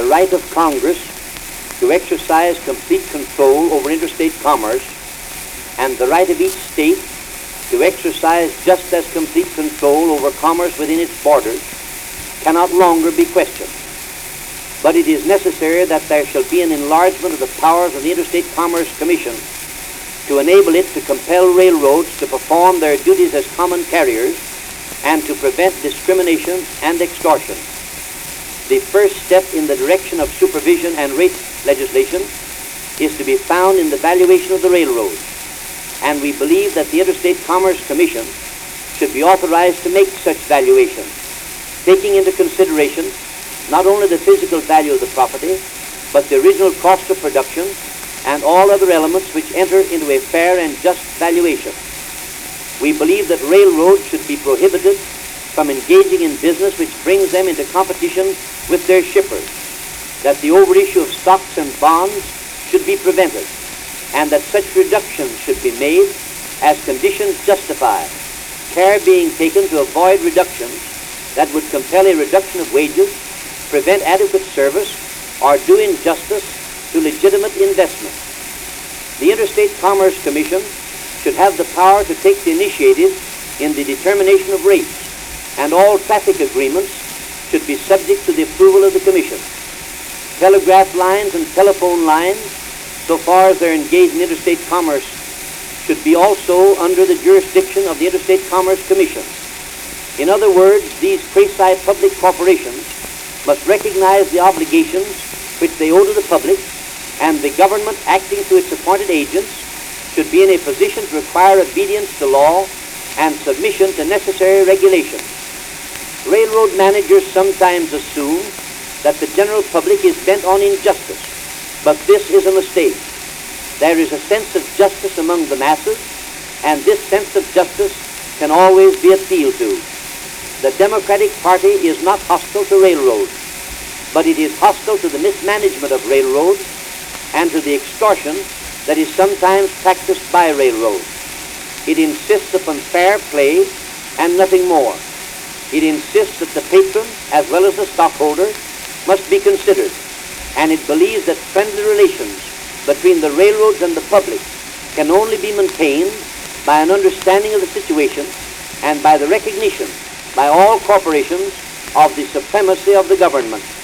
the right of Congress to exercise complete control over interstate commerce and the right of each state to exercise just as complete control over commerce within its borders cannot longer be questioned. But it is necessary that there shall be an enlargement of the powers of the Interstate Commerce Commission to enable it to compel railroads to perform their duties as common carriers and to prevent discrimination and extortion. The first step in the direction of supervision and rate legislation is to be found in the valuation of the railroads, and we believe that the Interstate Commerce Commission should be authorized to make such valuation, taking into consideration not only the physical value of the property, but the original cost of production and all other elements which enter into a fair and just valuation. We believe that railroads should be prohibited from engaging in business which brings them into competition with their shippers, that the overissue of stocks and bonds should be prevented, and that such reductions should be made as conditions justify, care being taken to avoid reductions that would compel a reduction of wages, prevent adequate service, or do injustice to legitimate investment. The Interstate Commerce Commission should have the power to take the initiative in the determination of rates, and all traffic agreements should be subject to the approval of the Commission. Telegraph lines and telephone lines, so far as they're engaged in interstate commerce, should be also under the jurisdiction of the Interstate Commerce Commission. In other words, these quasi-public corporations must recognize the obligations which they owe to the public, and the government acting through its appointed agents should be in a position to require obedience to law and submission to necessary regulations. Railroad managers sometimes assume that the general public is bent on injustice, but this is a mistake. There is a sense of justice among the masses, and this sense of justice can always be appealed to. The Democratic Party is not hostile to railroads, but it is hostile to the mismanagement of railroads and to the extortion that is sometimes practiced by railroads. It insists upon fair play and nothing more. It insists that the patron, as well as the stockholder, must be considered, and it believes that friendly relations between the railroads and the public can only be maintained by an understanding of the situation and by the recognition by all corporations of the supremacy of the government.